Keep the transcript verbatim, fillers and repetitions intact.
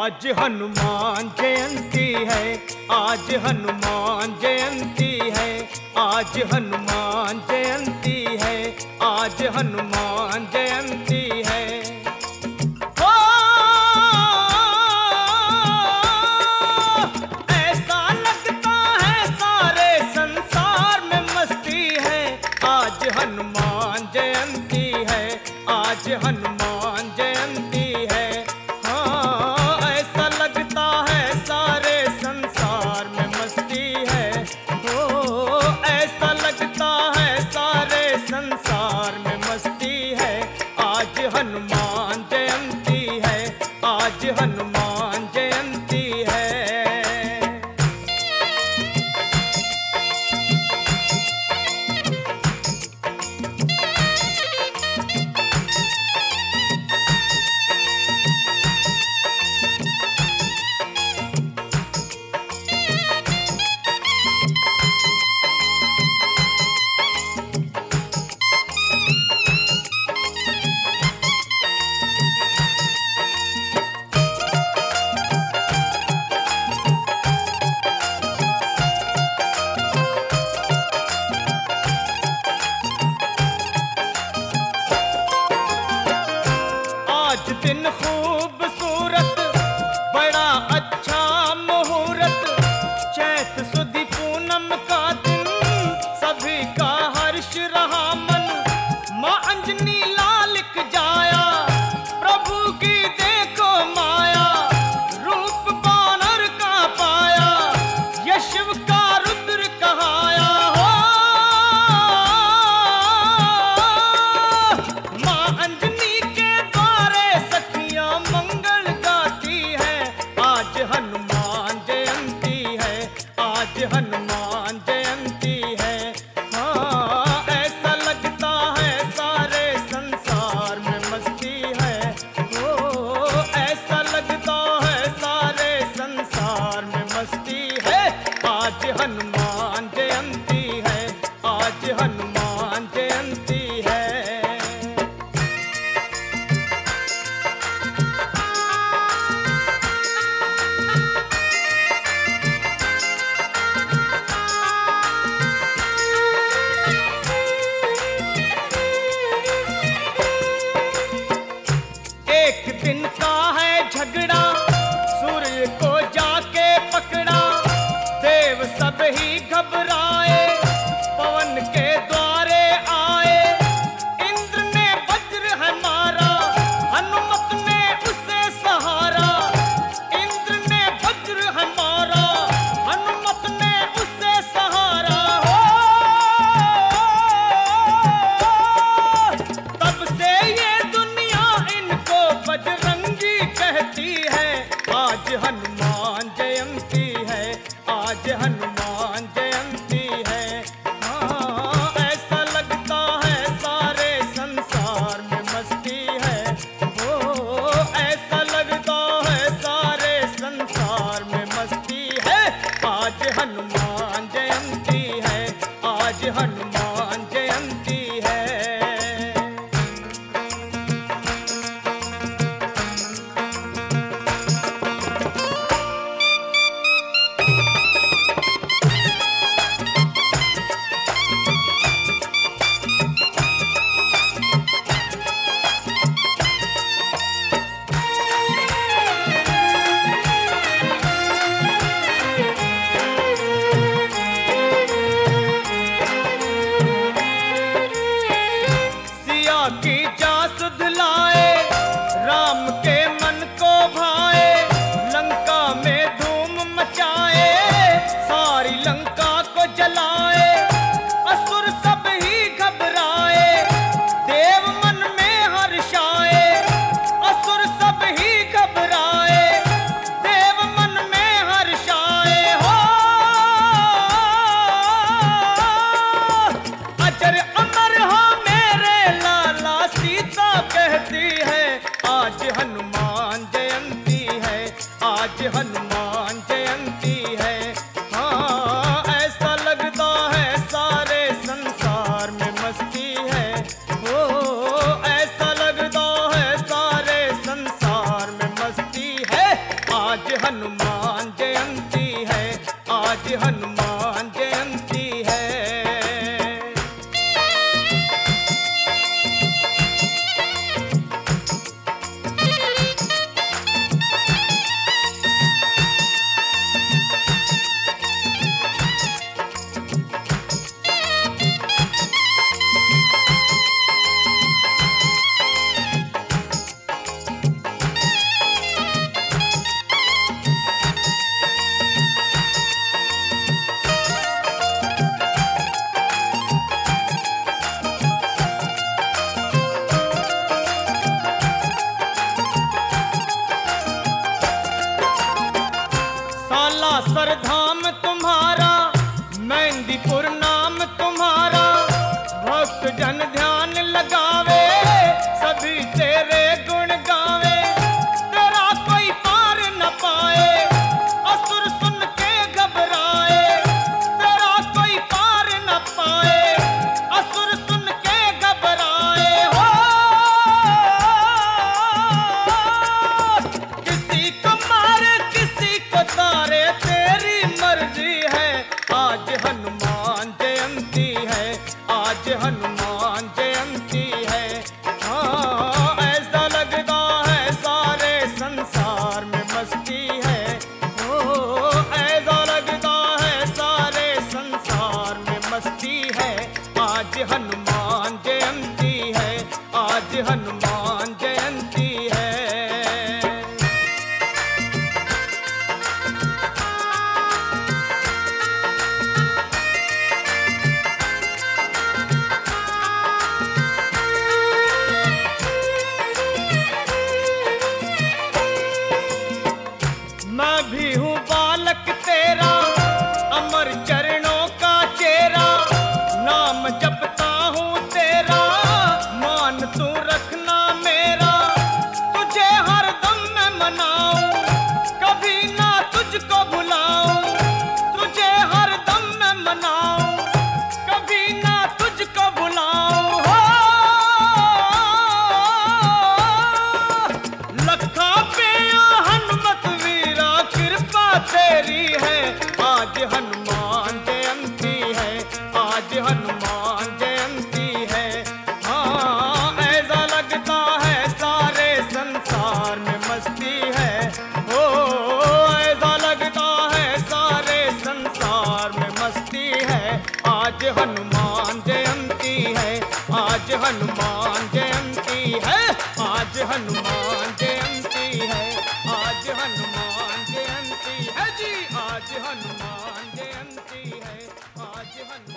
आज हनुमान जयंती है, आज हनुमान जयंती है, आज हनुमान जयंती है, आज हनुमान जयंती है। ओ, ऐसा लगता है सारे संसार में मस्ती है, आज हनुमान जयंती है, आज हनुमान जयंती है। संसार में मस्ती है, आज हनुमान जयंती है, आज हनुमान जयंती है। दिन खूबसूरत बड़ा अच्छा मुहूर्त, चैत सुदी पूनम का दिन सभी का हर्ष रहा मन। माँ अंजनी लालिक जाया प्रभु की देखो माया, रूप बानर का पाया यह शिव का रुद्र कहाया। हो माँ अंजनी के मंगल गाती है, आज हनुमान जयंती है, आज हनुमान जयंती है। हाँ ऐसा लगता है सारे संसार में मस्ती है, ओ ऐसा लगता है सारे संसार में मस्ती है, आज हनुमान जयंती है, आज हनुमान जयंती है। एक दिन का है झगड़ा, सूर्य को जाके पकड़ा, देव सब ही घबराए, पवन के द्वारे आए। इंद्र ने वज्र है मारा, हनुमत ने उसे सहारा। इंद्र ने वज्र है मारा, हनुमत ने उसे सहारा। हो तब से ये दुनिया इनको बजरंगी कहती है, आज हनुमान जयंती है, आज हनुमान जयंती है। हाँ ऐसा लगता है सारे संसार में मस्ती है, ओ ऐसा लगता है सारे संसार में मस्ती है, आज हनुमान जयंती है, आज हनुमान जयंती है। की जासुद लाए, राम के मन को भाए, लंका में धूम मचाए, सारी लंका को जलाए। असुर सब ही घबराए, देव मन में हर्षाए। असुर सब ही घबराए, देव मन में हर्षाए। हो अजर अमर हो सीता कहती है, आज हनुमान जयंती है, आज हनुमान जयंती है। हाँ ऐसा लगता है सारे संसार में मस्ती है, ओ ऐसा लगता है सारे संसार में मस्ती है, आज हनुमान जयंती है, आज हनुमान जयंती है। सालासर धाम तुम्हारा, मेहंदीपुर नाम तुम्हारा, भक्त जन ध्यान लगावे, सभी तेरे गुण गावे, तेरा कोई पार न पाए, असुर सुन के घबराए, तेरा कोई पार न पाए, असुर सुन के घबराए। हो किसी को मारे किसी को तारे, तेरी मर्जी है, आज हनुमान जयंती है, आज हनुमान जयंती है। हाँ ऐसा लगता है सारे संसार में मस्ती है, ओ ऐसा लगता है सारे संसार में मस्ती है, आज हनुमान जयंती है, आज हनुमान जयंती है। मैं भी हूँ बालक तेरा, अमर चरणों का चेहरा, नाम जपता हूँ तेरा, मान तू रखना मेरा, तुझे हरदम मैं मनाऊं, कभी ना तुझको भुलाऊं, तुझे हरदम मैं मनाऊं, कभी ना तुझको भुलाऊं। हो लखा पिया हनुमत वीरा, कृपा तेरी है, आज हनुमान जयंती है, आज हनुमान जयंती है। हाँ ऐसा लगता है सारे संसार में मस्ती है, ओ ऐसा लगता है सारे संसार में मस्ती है, आज हनुमान जयंती है, आज हनुमान जयंती है, आज हनुमान जयंती है, आज हनुमान जयंती है जी, आज हनुमान जयंती है, आज हनुमान